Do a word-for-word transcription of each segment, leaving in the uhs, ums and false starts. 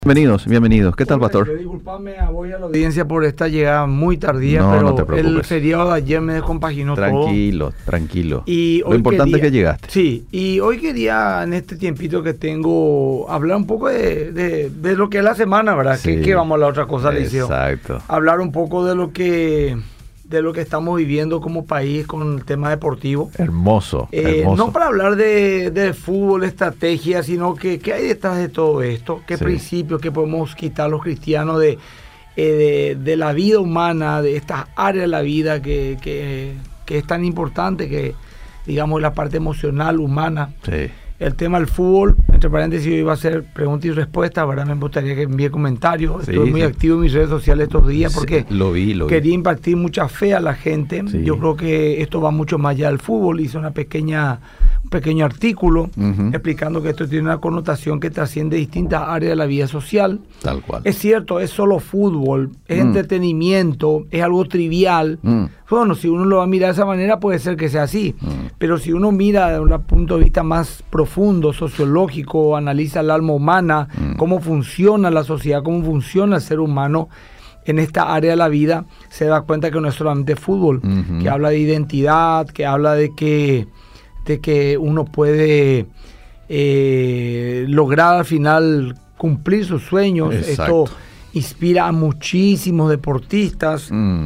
Bienvenidos, bienvenidos. ¿Qué tal, pastor? Disculpame a vos y a la audiencia por esta llegada muy tardía, No, pero no te preocupes. el feriado de ayer me descompaginó todo. Tranquilo, tranquilo. Y Lo hoy importante quería- es que llegaste. Sí, y hoy quería, en este tiempito que tengo, hablar un poco de, de, de lo que es la semana, ¿verdad? Sí. Que, que vamos a la otra cosa, Liceo. Exacto. Hablar un poco de lo que de lo que estamos viviendo como país con el tema deportivo. Hermoso, Eh, hermoso. no para hablar de, de fútbol, estrategia, sino que qué hay detrás de todo esto, qué Sí. principios que podemos quitar los cristianos de, eh, de, de la vida humana, de estas áreas de la vida que, que, que es tan importante, que digamos la parte emocional, humana. Sí. El tema del fútbol, entre paréntesis, iba a ser pregunta y respuesta, ¿verdad? Me gustaría que envíe comentarios. Sí, Estoy muy sí. activo en mis redes sociales estos días porque Sí, lo vi, lo vi. quería impartir mucha fe a la gente. Sí. Yo creo que esto va mucho más allá del fútbol. Hice una pequeña, un pequeño artículo Ujú. explicando que esto tiene una connotación que trasciende distintas áreas de la vida social. Tal cual. Es cierto, es solo fútbol, es Mm. entretenimiento, es algo trivial. Mm. Bueno, si uno lo va a mirar de esa manera, puede ser que sea así. Mm. Pero si uno mira desde un punto de vista más profundo, sociológico, analiza el alma humana, Mm. cómo funciona la sociedad, cómo funciona el ser humano en esta área de la vida, se da cuenta que no es solamente fútbol, Ujú. que habla de identidad, que habla de que, de que uno puede eh, lograr al final cumplir sus sueños. Exacto. Esto inspira a muchísimos deportistas. Mm.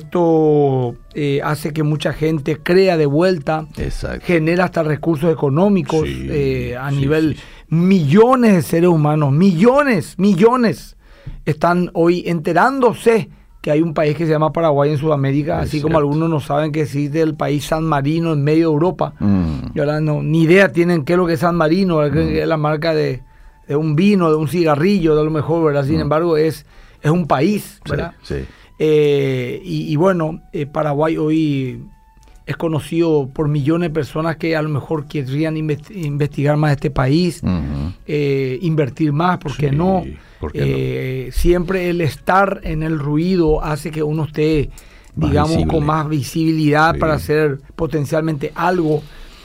Esto eh, hace que mucha gente crea de vuelta, Exacto. genera hasta recursos económicos Sí, eh, a sí, nivel sí, sí. millones de seres humanos, millones, millones están hoy enterándose que hay un país que se llama Paraguay en Sudamérica, Es así como cierto. algunos no saben que existe el país San Marino en medio de Europa. Mm. Y ahora no, ni idea tienen qué es lo que es San Marino, que es la marca de, de un vino, de un cigarrillo, de a lo mejor, ¿verdad? Sin Mm. embargo, es, es un país, Sí, ¿verdad? sí. Eh, y, y bueno, eh, Paraguay hoy es conocido por millones de personas que a lo mejor querrían invest- investigar más este país, Ujú. eh, invertir más, ¿por qué Sí, no? ¿por qué Eh, Siempre el estar en el ruido hace que uno esté, Más digamos, visible. con más visibilidad Sí. para hacer potencialmente algo.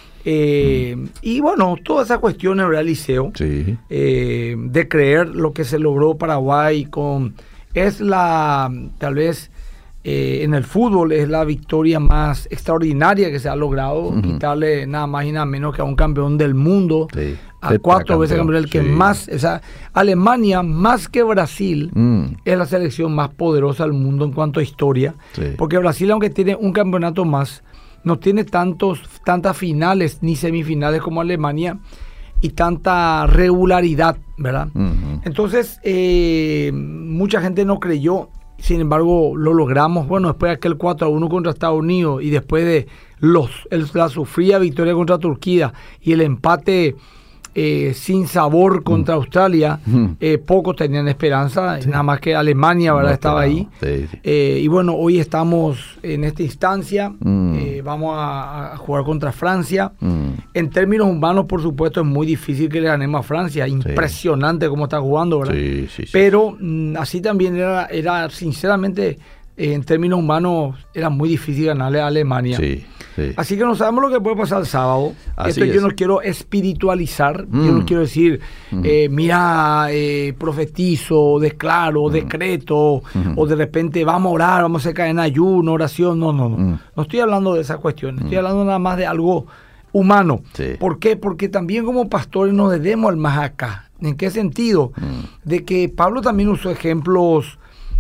Eh, Mm. Y bueno, todas esas cuestiones, ¿verdad, Liceo? Sí. eh, de creer lo que se logró Paraguay con es la tal vez eh, en el fútbol es la victoria más extraordinaria que se ha logrado, Ujú. quitarle nada más y nada menos que a un campeón del mundo, Sí. a cuatro veces Tetracampeón, campeón, el que sí. más, o sea, Alemania más que Brasil Mm. es la selección más poderosa del mundo en cuanto a historia, Sí. porque Brasil, aunque tiene un campeonato más, no tiene tantos, tantas finales ni semifinales como Alemania y tanta regularidad, ¿verdad? Ujú. Entonces, eh, mucha gente no creyó, sin embargo, lo logramos. Bueno, después de aquel cuatro a uno contra Estados Unidos y después de los, el- la sufrida victoria contra Turquía y el empate eh, sin sabor contra Australia, Ujú. eh, pocos tenían esperanza, nada más que Alemania, ¿verdad? No Estaba ahí. Sí, sí. Eh, y bueno, hoy estamos en esta instancia, Mm. eh, vamos a, a jugar contra Francia. Mm. En términos humanos, por supuesto, es muy difícil que le ganemos a Francia. Impresionante cómo está jugando, ¿verdad? Sí, sí, sí. Pero mm, así también era, era sinceramente, eh, en términos humanos, era muy difícil ganarle a Alemania. Sí, sí. Así que no sabemos lo que puede pasar el sábado. Así Esto yo es. no quiero espiritualizar, Mm. yo no quiero decir, Mm. eh, mira, eh, profetizo, declaro, decreto, Mm. o de repente vamos a orar, vamos a hacer cadena de ayuno, oración. No, no, no. Mm. No estoy hablando de esas cuestiones, estoy hablando nada más de algo humano. Sí. ¿Por qué? Porque también como pastores nos debemos al más acá. ¿En qué sentido? Mm. De que Pablo también usó ejemplos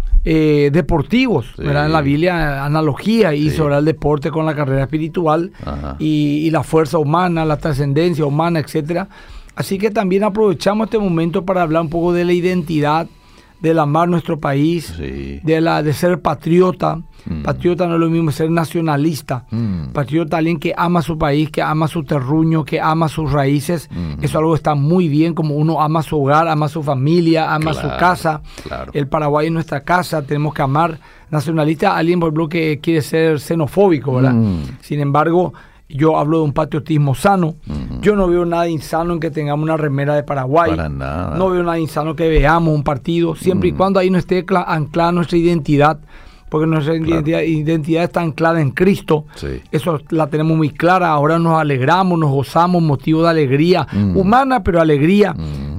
eh, deportivos, Sí. ¿verdad? En la Biblia, analogía, Sí. hizo el deporte con la carrera espiritual Ajá. y, y la fuerza humana, la trascendencia humana, etcétera. Así que también aprovechamos este momento para hablar un poco de la identidad, del amar nuestro país, Sí. de la de ser patriota. Mm. Patriota no es lo mismo ser nacionalista. Mm. Patriota, alguien que ama su país, que ama su terruño, que ama sus raíces. Mm. Eso algo está muy bien, como uno ama su hogar, ama su familia, ama Claro, su casa. claro. El Paraguay es nuestra casa, tenemos que amar. Nacionalista, alguien por ejemplo que quiere ser xenofóbico, ¿verdad? Mm. Sin embargo, yo hablo de un patriotismo sano. Ujú. Yo no veo nada insano en que tengamos una remera de Paraguay. Para nada. No veo nada insano que veamos un partido, siempre y Mm. cuando ahí no esté cla- anclada nuestra identidad, porque nuestra Claro. identidad, identidad está anclada en Cristo. Sí. Eso la tenemos muy clara. Ahora nos alegramos, nos gozamos, motivo de alegría Mm. humana, pero alegría. Mm.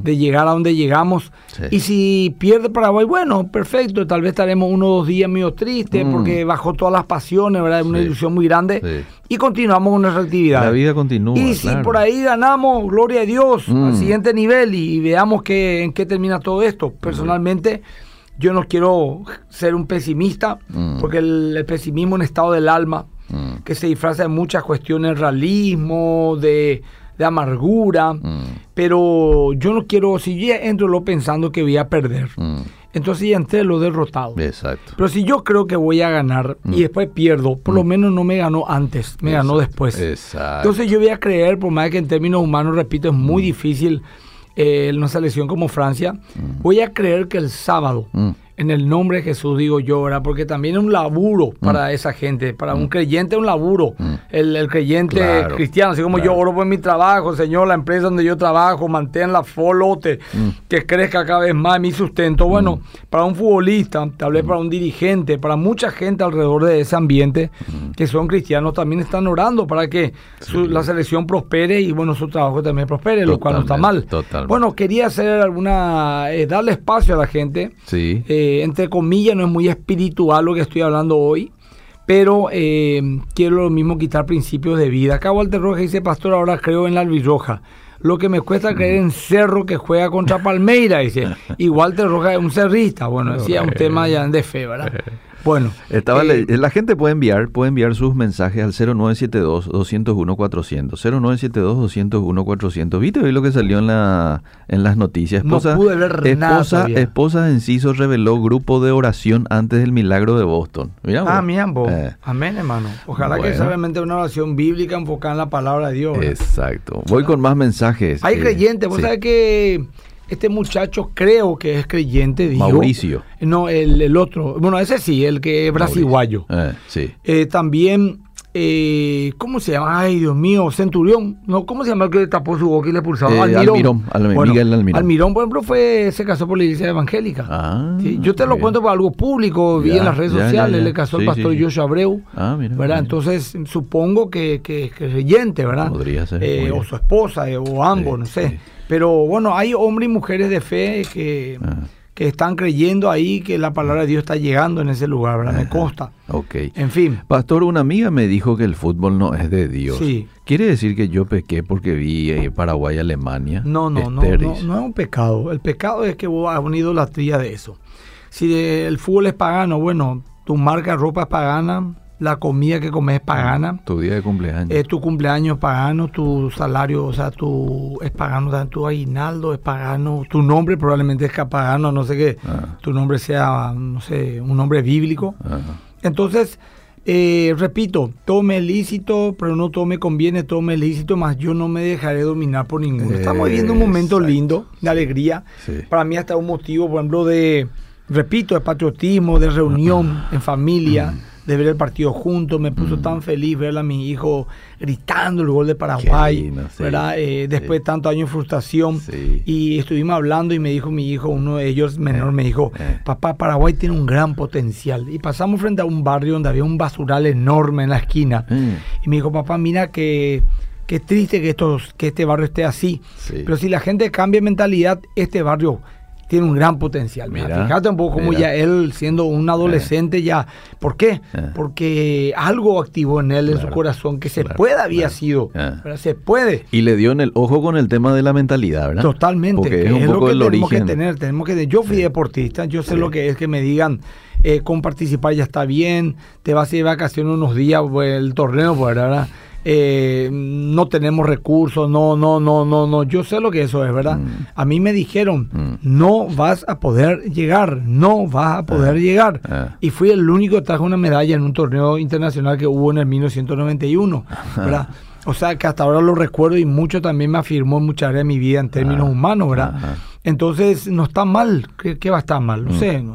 de llegar a donde llegamos. Sí. Y si pierde Paraguay, bueno, perfecto, tal vez estaremos uno o dos días medio tristes Mm. porque bajó todas las pasiones, ¿verdad? Es una Sí. ilusión muy grande. Sí. Y continuamos con nuestra actividad. La vida continúa. Y si claro. por ahí ganamos, gloria a Dios, Mm. al siguiente nivel y, y veamos que, en qué termina todo esto. Personalmente, yo no quiero ser un pesimista, Mm. porque el, el pesimismo es un estado del alma Mm. que se disfraza de muchas cuestiones, realismo, de, de amargura, Mm. pero yo no quiero, si yo ya entro lo pensando que voy a perder, Mm. entonces ya entré lo derrotado. Exacto. Pero si yo creo que voy a ganar Mm. y después pierdo, por lo Mm. menos no me ganó antes, me ganó Exacto. después. Exacto. Entonces yo voy a creer, por más que en términos humanos, repito, es muy difícil eh, en una selección como Francia, Mm. voy a creer que el sábado, Mm. en el nombre de Jesús digo yo, ¿verdad? Porque también es un laburo para esa gente, para un creyente es un laburo, Mm. el, el creyente Claro, cristiano, así como claro. yo oro por mi trabajo, Señor, la empresa donde yo trabajo, manténla flote, Mm. que crezca cada vez más mi sustento. Bueno, para un futbolista, tal vez para un dirigente, para mucha gente alrededor de ese ambiente que son cristianos, también están orando para que su- la selección prospere y bueno, su trabajo también prospere, lo cual no está mal. Totalmente, totalmente. Bueno, quería hacer alguna, eh, darle espacio a la gente. Sí. Eh, entre comillas, no es muy espiritual lo que estoy hablando hoy, pero eh, quiero lo mismo quitar principios de vida. Acá Walter Rojas dice, pastor, ahora creo en la albirroja. Lo que me cuesta creer en Cerro que juega contra Palmeira, dice. Y Walter Rojas es un cerrista. Bueno, decía un tema ya de fe, ¿verdad? Bueno. Estaba eh, le- la gente puede enviar, puede enviar sus mensajes al cero nueve siete dos, dos cero uno, cuatrocientos. cero nueve siete dos, dos cero uno, cuatrocientos. ¿Viste hoy lo que salió en la en las noticias? No Esposa, pude ver nada esposa, todavía. esposa de Enciso reveló grupo de oración antes del milagro de Boston. Mirá Ah, vos. mi ambos. Eh, Amén, hermano. Ojalá que Bueno. sea realmente una oración bíblica enfocada en la palabra de Dios, ¿verdad? Exacto. Voy con más mensajes. Hay eh, creyentes. Vos sí. sabés que este muchacho creo que es creyente, digo. Mauricio. No, el, el otro. Bueno, ese sí, el que es brasiguayo. Eh, sí. Eh, también, eh, ¿cómo se llama? Ay, Dios mío, Centurión. No, ¿cómo se llama el que le tapó su boca y le pulsaba? Eh, Almirón, Almirón, Miguel Almirón. Almirón, por ejemplo, fue, se casó por la iglesia evangélica. Ah, Sí, yo te lo bien. cuento por algo público, vi Ya, en las redes ya, ya, sociales, ya. le casó Sí, el pastor sí, sí. Joshua Abreu. Ah, mira. ¿Verdad? mira. Entonces, supongo que, que, que es creyente, ¿verdad? Podría ser, Eh, muy o bien. su esposa, eh, o ambos, Sí, no sé. sí. Pero bueno, hay hombres y mujeres de fe que, Ah. que están creyendo ahí que la palabra de Dios está llegando en ese lugar, ¿verdad? Me Ajá. consta. Ok. En fin. Pastor, una amiga me dijo que el fútbol no es de Dios. Sí. ¿Quiere decir que yo pequé porque vi eh, Paraguay-Alemania? No, no, no, Esteris. no, no es un pecado. El pecado es que vos has una idolatría de eso. Si el fútbol es pagano, bueno, tu marca de ropa es pagana, la comida que comes es pagana. Tu día de cumpleaños. Eh, tu cumpleaños es pagano, tu salario, o sea, tu es pagano, también tu aguinaldo es pagano, tu nombre probablemente es pagano, no sé qué, Ah. tu nombre sea, no sé, un nombre bíblico. Ajá. Entonces, eh, repito, todo me es lícito, pero no todo me conviene, todo me es lícito, más yo no me dejaré dominar por ninguno. Estamos viviendo un momento Exacto. lindo, de alegría. Sí. Para mí hasta un motivo, por ejemplo, de, repito, de patriotismo, de reunión en familia, de ver el partido juntos. Me puso tan feliz ver a mi hijo gritando el gol de Paraguay, Qué lindo, sí. ¿verdad? Eh, después de tantos años de frustración. Sí. Y estuvimos hablando y me dijo mi hijo, uno de ellos menor, me dijo, eh. papá, Paraguay tiene un gran potencial. Y pasamos frente a un barrio donde había un basural enorme en la esquina. Mm. Y me dijo, papá, mira que... Qué triste que, estos, que este barrio esté así. Sí. Pero si la gente cambia de mentalidad, este barrio tiene un gran potencial. Mira, Mira, fíjate un poco cómo mira. ya él, siendo un adolescente, ya... ¿Por qué? Eh. Porque algo activó en él, en Claro, su corazón, que se claro, puede había claro. sido. Eh. ¿Verdad? Se puede. Y le dio en el ojo con el tema de la mentalidad, ¿verdad? Totalmente. Porque que es un es poco lo que el tenemos origen. que tener. Tenemos que, yo fui Sí. deportista, yo sé Sí. lo que es que me digan, eh, con participar ya está bien, te vas a ir de vacaciones unos días, pues, el torneo, pues, ¿verdad? Eh, no tenemos recursos, no, no, no, no, no. Yo sé lo que eso es, ¿verdad? Mm. A mí me dijeron, Mm. no vas a poder llegar, no vas a poder Ah. llegar. Ah. Y fui el único que trajo una medalla en un torneo internacional que hubo en el mil novecientos noventa y uno, ¿verdad? O sea, que hasta ahora lo recuerdo y mucho también me afirmó en muchas áreas de mi vida en términos Ah. humanos, ¿verdad? Ajá. Entonces, no está mal. ¿Qué, qué va a estar mal? No Mm. sé, no, no, no,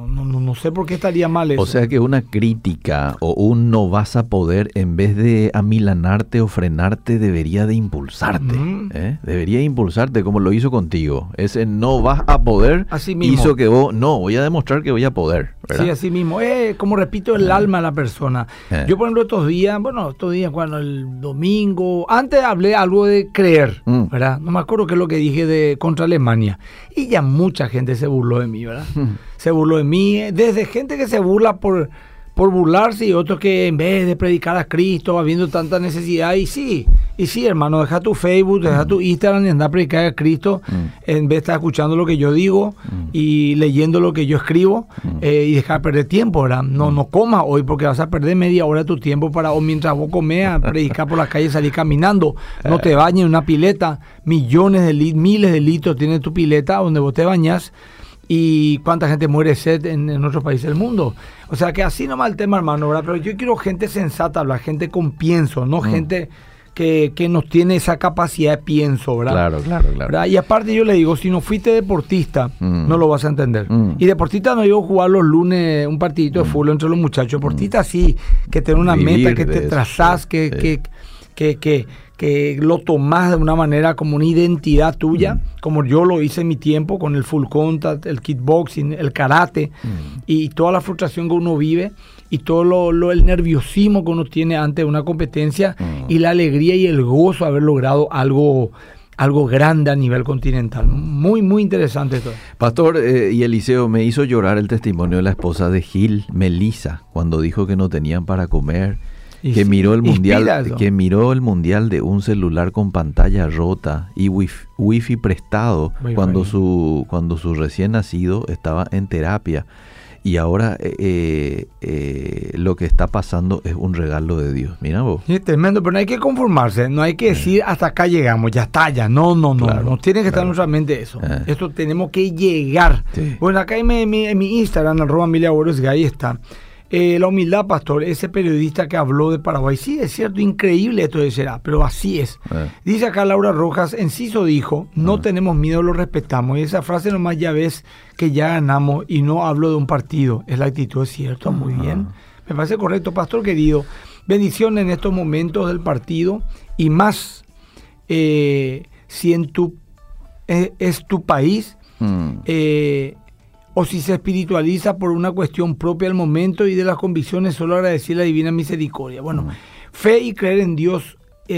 no sé por qué estaría mal eso. O sea que una crítica o un no vas a poder, en vez de amilanarte o frenarte, debería de impulsarte. Uh-huh. ¿eh? Debería impulsarte como lo hizo contigo. Ese no vas a poder así mismo hizo que vos, no, voy a demostrar que voy a poder, ¿verdad? Sí, así mismo. Eh, como repito, el uh-huh. alma de la persona. Uh-huh. Yo, por ejemplo, estos días, bueno, estos días, cuando el domingo, antes hablé algo de creer, uh-huh. ¿verdad? No me acuerdo qué es lo que dije de contra Alemania. Y ya mucha gente se burló de mí, ¿verdad? Uh-huh. Se burló de mí, desde gente que se burla por, por burlarse y otros que en vez de predicar a Cristo, habiendo tanta necesidad, y sí, y sí, hermano, deja tu Facebook, deja tu Instagram y anda a predicar a Cristo, mm. en vez de estar escuchando lo que yo digo mm. y leyendo lo que yo escribo, mm. eh, y dejar perder tiempo, ¿verdad? No, mm. no comas hoy porque vas a perder media hora de tu tiempo para, o mientras vos comes, a predicar por la calle, salir caminando, no te bañes en una pileta, millones de litros, miles de litros tiene tu pileta donde vos te bañas. Y cuánta gente muere de sed en, en otros países del mundo. O sea que así nomás el tema, hermano, ¿verdad? Pero yo quiero gente sensata, hablar, gente con pienso, no mm. gente que, que nos tiene esa capacidad de pienso, ¿verdad? Claro, claro, claro. ¿verdad? Y aparte yo le digo, si no fuiste deportista, mm. no lo vas a entender. Mm. Y deportista no digo jugar los lunes un partidito mm. de fútbol entre los muchachos. Deportista mm. sí, que tener una Vivir meta, que te eso, trazás, sí, que... Sí. que, que, que que lo tomás de una manera como una identidad tuya, mm. como yo lo hice en mi tiempo con el full contact, el kickboxing, el karate, mm. y toda la frustración que uno vive, y todo lo, lo el nerviosismo que uno tiene ante una competencia, mm. y la alegría y el gozo de haber logrado algo, algo grande a nivel continental. Muy, muy interesante todo. Pastor, eh, y Eliseo, me hizo llorar el testimonio de la esposa de Gil, Melissa, cuando dijo que no tenían para comer. Y que sí, miró el mundial que miró el mundial de un celular con pantalla rota y wifi, wifi prestado muy cuando bueno. su cuando su recién nacido estaba en terapia, y ahora eh, eh, lo que está pasando es un regalo de Dios. Mira vos. Sí, tremendo, pero no hay que conformarse, no hay que decir hasta acá llegamos, ya está, ya no, no, no, claro, no tiene que claro. estar en nuestra mente eso. Eh. Esto tenemos que llegar. Sí. Bueno, acá en mi, en mi, en mi Instagram, arroba Emilia Boros, ahí está. Eh, la humildad, pastor, ese periodista que habló de Paraguay, sí, es cierto, increíble esto de será, pero así es. Eh. Dice acá Laura Rojas, Enciso dijo, no eh. tenemos miedo, lo respetamos. Y esa frase nomás ya ves que ya ganamos, y no hablo de un partido, es la actitud, es cierto, muy uh-huh. bien. Me parece correcto, pastor querido. Bendición en estos momentos del partido, y más eh, si en tu, eh, es tu país, uh-huh. eh, o si se espiritualiza por una cuestión propia del momento y de las convicciones, solo agradecer la divina misericordia. Bueno, uh-huh. fe y creer en Dios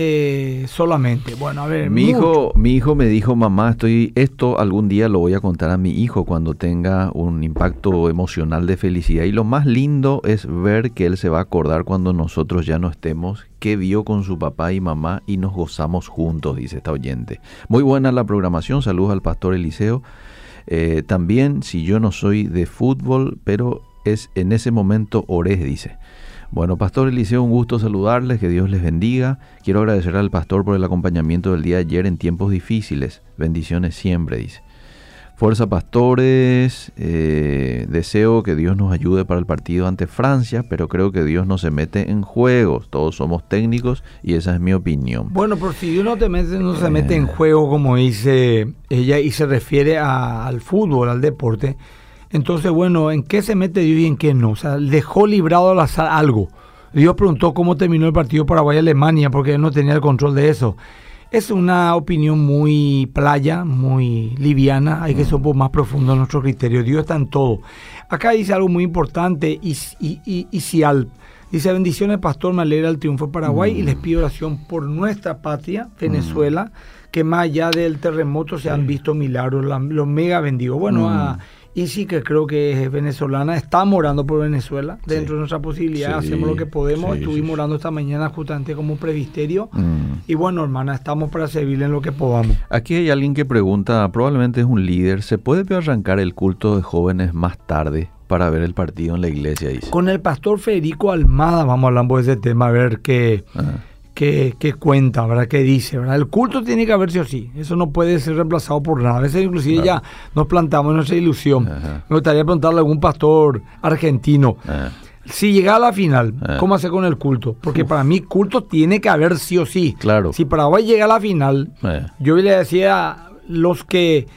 eh, solamente. Bueno, a ver, mi hijo, mi hijo me dijo, mamá, estoy esto algún día lo voy a contar a mi hijo cuando tenga un impacto emocional de felicidad. Y lo más lindo es ver que él se va a acordar cuando nosotros ya no estemos, que vio con su papá y mamá y nos gozamos juntos, dice esta oyente. Muy buena la programación, saludos al pastor Eliseo. Eh, también, si yo no soy de fútbol, pero es en ese momento oré, dice. Bueno, pastor Eliseo, un gusto saludarles, que Dios les bendiga. Quiero agradecer al pastor por el acompañamiento del día de ayer en tiempos difíciles. Bendiciones siempre, dice. Fuerza, pastores, eh, deseo que Dios nos ayude para el partido ante Francia, pero creo que Dios no se mete en juegos, todos somos técnicos y esa es mi opinión. Bueno, pero si Dios no, te mete, no se mete en juego, como dice ella, y se refiere a, al fútbol, al deporte, entonces, bueno, ¿en qué se mete Dios y en qué no? O sea, dejó librado al azar algo. Dios preguntó cómo terminó el partido Paraguay-Alemania, porque él no tenía el control de eso. Es una opinión muy playa, muy liviana, hay que ser un poco más profundo en nuestro criterio. Dios está en todo. Acá dice algo muy importante, y, y, y, y si al, dice, bendiciones, pastor, me alegra el triunfo de Paraguay, mm. y les pido oración por nuestra patria, Venezuela, mm. que más allá del terremoto se sí. han visto milagros, la, los mega bendigo. Bueno, mm. a... Y sí que creo que es venezolana, estamos orando por Venezuela, dentro sí. de nuestra posibilidad, sí, hacemos lo que podemos, sí, estuvimos sí, orando esta mañana justamente como presbiterio, mm. y bueno, hermana, estamos para servirle en lo que podamos. Aquí hay alguien que pregunta, probablemente es un líder, ¿se puede arrancar el culto de jóvenes más tarde para ver el partido en la iglesia? Dice. Con el pastor Federico Almada vamos hablando de ese tema, a ver qué... Ajá. Que, que cuenta, ¿verdad? Que dice, ¿verdad? El culto tiene que haber sí o sí. Eso no puede ser reemplazado por nada. A veces inclusive claro. ya nos plantamos en nuestra ilusión. Ajá. Me gustaría preguntarle a algún pastor argentino. Ajá. Si llega a la final, Ajá. ¿cómo hacer con el culto? Porque Uf. para mí culto tiene que haber sí o sí. Claro. Si Paraguay llega a la final, Ajá. yo le decía a los que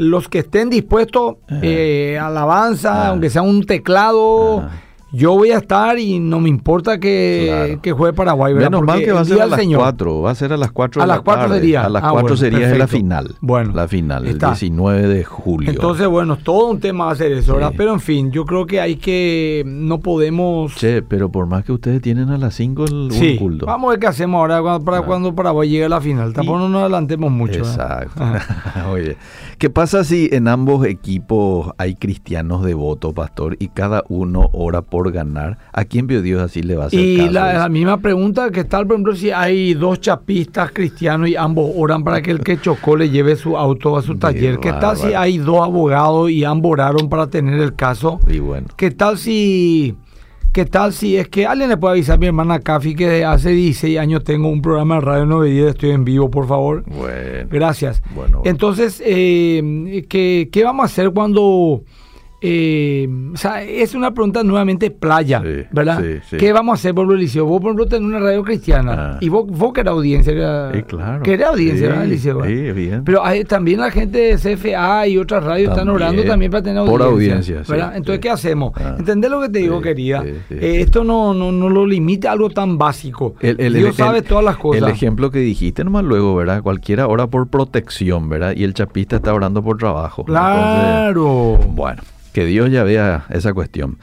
los que estén dispuestos, eh, alabanza, ah. aunque sea un teclado, ah. yo voy a estar y no me importa que, claro. que juegue Paraguay, ¿verdad? Menos mal que va a ser a las cuatro, va a ser a las cuatro a de la las cuatro tarde. Sería. A las ah, cuatro bueno, sería perfecto. la final. Bueno, la final, está. el diecinueve de julio. Entonces, bueno, todo un tema va a ser eso, ¿verdad? Sí. Pero en fin, yo creo que hay que, no podemos... Che, pero por más que ustedes tienen a las cinco el sí. un culto. Vamos a ver qué hacemos ahora para, para ah. cuando Paraguay llegue a la final. Tampoco no nos adelantemos mucho. Exacto. Oye, ¿qué pasa si en ambos equipos hay cristianos devotos, pastor, y cada uno ora por ganar? ¿A quién vio Dios así le va a hacer y caso? La, la misma pregunta que tal, por ejemplo, si hay dos chapistas cristianos y ambos oran para que el que chocó le lleve su auto a su taller. ¿Qué tal si hay dos abogados y ambos oraron para tener el caso? Y bueno. ¿Qué tal si... ¿Qué tal si es que alguien le puede avisar a mi hermana Cafi que hace dieciséis años tengo un programa de Radio nueve diez, estoy en vivo, por favor? Bueno. Gracias. Bueno, bueno. Entonces, eh, ¿qué, ¿qué vamos a hacer cuando... Eh, o sea, es una pregunta nuevamente playa, sí, ¿verdad? Sí, sí. ¿Qué vamos a hacer, por ejemplo, Eliseo? Vos, por ejemplo, tenés una radio cristiana ah. y vos, vos querés audiencia. Era, sí, claro. Querés audiencia, sí, ¿verdad, Eliseo? Sí, bien. Pero hay, también la gente de C F A y otras radios también, están orando también para tener audiencia. Por audiencia, ¿verdad? sí, Entonces, sí. ¿qué hacemos? Ah. ¿Entendés lo que te digo, sí, querida? Sí, sí, eh, sí. Esto no, no, no lo limita a algo tan básico. El, el, Dios el, sabe el, todas las cosas. El ejemplo que dijiste nomás luego, ¿verdad? Cualquiera ora por protección, ¿verdad? Y el chapista está orando por trabajo. Claro. Entonces, bueno. Que Dios ya vea esa cuestión.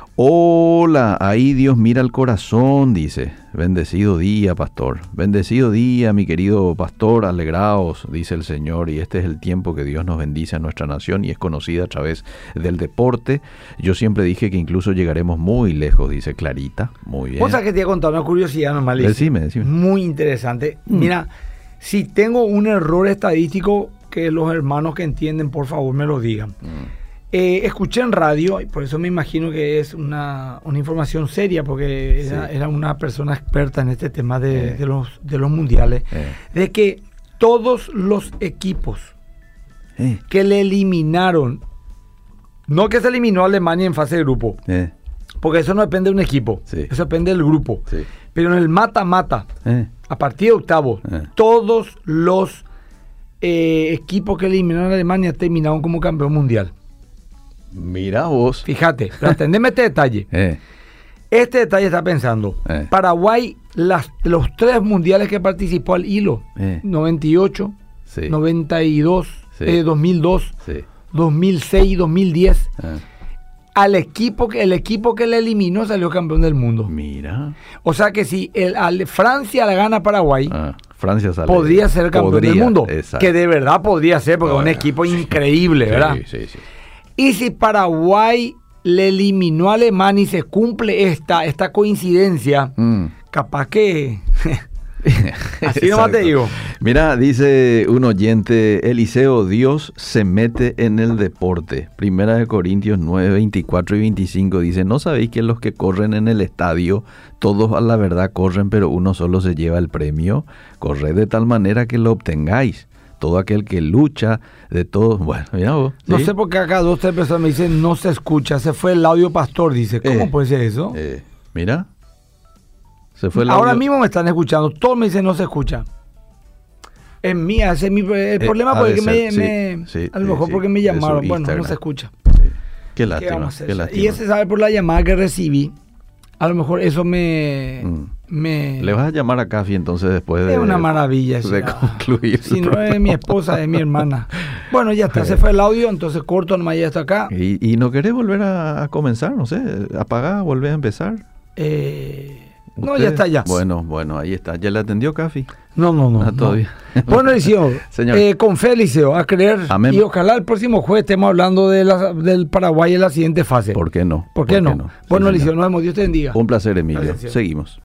Hola, ahí Dios mira el corazón, dice. Bendecido día, pastor. Bendecido día, mi querido pastor. Alegraos, dice el Señor. Y este es el tiempo que Dios nos bendice a nuestra nación y es conocida a través del deporte. Yo siempre dije que incluso llegaremos muy lejos, dice Clarita. Muy bien. Cosa que te he contado, una curiosidad normal. Decime, decime. Muy interesante. Mm. Mira, si tengo un error estadístico, que los hermanos que entienden, por favor, me lo digan. Mm. Eh, escuché en radio, y por eso me imagino que es una, una información seria, porque sí. era, era una persona experta en este tema de, eh. de, los, de los mundiales, eh. de que todos los equipos eh. que le eliminaron, no que se eliminó a Alemania en fase de grupo, eh. porque eso no depende de un equipo, sí. eso depende del grupo, sí. pero en el mata-mata, eh. a partir de octavos, eh. todos los eh, equipos que eliminaron a Alemania terminaron como campeón mundial. Mira vos. Fíjate, pero atendeme este detalle. Eh. Este detalle está pensando. Eh. Paraguay, las, los tres mundiales que participó al hilo, eh. noventa y ocho, sí. noventa y dos, sí. eh, dos mil dos, sí. dos mil seis y dos mil diez, eh. al equipo que, el equipo que le eliminó salió campeón del mundo. Mira. O sea que si el, al, Francia le gana a Paraguay, ah. Francia sale, podría ser campeón podría, del mundo. Exacto. Que de verdad podría ser, porque es un equipo sí. increíble, ¿verdad? Sí, sí, sí. Y si Paraguay le eliminó a Alemania y se cumple esta, esta coincidencia, mm. capaz que... Así nomás te digo. Mira, dice un oyente, Eliseo, Dios se mete en el deporte. Primera de Corintios nueve, veinticuatro y veinticinco dice, ¿no sabéis que los que corren en el estadio, todos a la verdad corren, pero uno solo se lleva el premio? Corred de tal manera que lo obtengáis. Todo aquel que lucha, de todo, bueno, mira vos. ¿Sí? No sé por qué acá dos, tres personas me dicen, no se escucha, se fue el audio pastor, dice, ¿cómo eh, puede ser eso? Eh, mira, se fue el audio. Ahora mismo me están escuchando, todos me dicen, no se escucha. Es mía, ese es mi, el eh, problema, porque me, sí, me sí, a lo mejor sí, porque me llamaron, bueno, no se escucha. Sí. Qué lástima, qué, qué lástima. Y ese sabe por la llamada que recibí, a lo mejor eso me... Mm. Me... Le vas a llamar a Cafi entonces después de... Es una maravilla. De ya. concluir. Si no es mi esposa, es mi hermana. Bueno, ya está, se fue el audio, entonces corto nomás, ya está acá. ¿Y, y no querés volver a, a comenzar? No sé, apagar, volver a empezar. Eh... No, ya está ya. Bueno, bueno, ahí está. ¿Ya le atendió Cafi? No, no, no. Ah, todavía. No. Bueno, Eliseo, eh, con fe, Eliseo, a creer. Amén. Y ojalá el próximo jueves estemos hablando de la, del Paraguay en la siguiente fase. ¿Por qué no? ¿Por qué, ¿Por qué no? no? Bueno, sí, Eliseo, nos vemos. Dios te bendiga. Un placer, Emilio. Gracias. Seguimos.